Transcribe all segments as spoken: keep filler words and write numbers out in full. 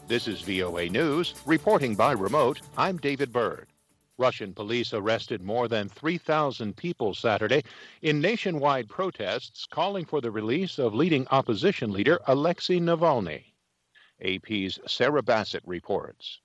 This is V O A News, reporting by remote. I'm David Byrd. Russian police arrested more than three thousand people Saturday in nationwide protests calling for the release of leading opposition leader Alexei Navalny. A P's Sarah Bassett reports.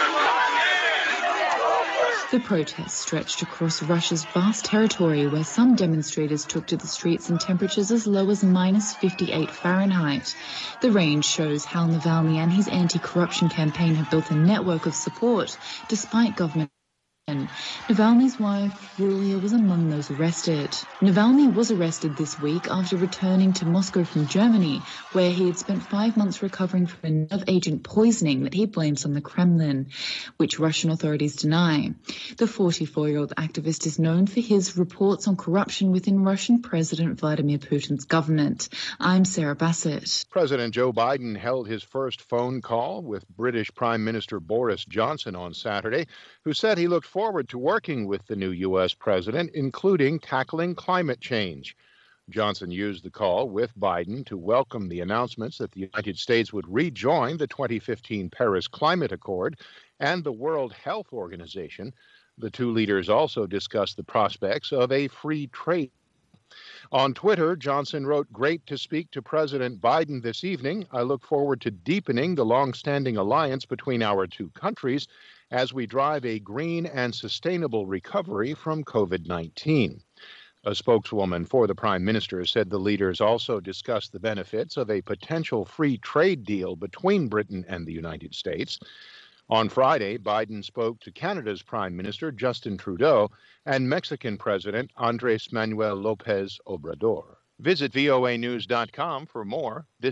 The protests stretched across Russia's vast territory, where some demonstrators took to the streets in temperatures as low as minus fifty-eight Fahrenheit. The range shows how Navalny and his anti-corruption campaign have built a network of support, despite government. Navalny's wife, Yulia, was among those arrested. Navalny was arrested this week after returning to Moscow from Germany, where he had spent five months recovering from a nerve agent poisoning that he blames on the Kremlin, which Russian authorities deny. The forty-four-year-old activist is known for his reports on corruption within Russian President Vladimir Putin's government. I'm Sarah Bassett. President Joe Biden held his first phone call with British Prime Minister Boris Johnson on Saturday, who said he looked forward to working with the new U S president, including tackling climate change. Johnson used the call with Biden to welcome the announcements that the United States would rejoin the twenty fifteen Paris Climate Accord and the World Health Organization. The two leaders also discussed the prospects of a free trade. On Twitter, Johnson wrote, "Great to speak to President Biden this evening. I look forward to deepening the long-standing alliance between our two countries as we drive a green and sustainable recovery from COVID nineteen. A spokeswoman for the Prime Minister said the leaders also discussed the benefits of a potential free trade deal between Britain and the United States. On Friday, Biden spoke to Canada's Prime Minister, Justin Trudeau, and Mexican President Andrés Manuel López Obrador. Visit V O A news dot com for more. This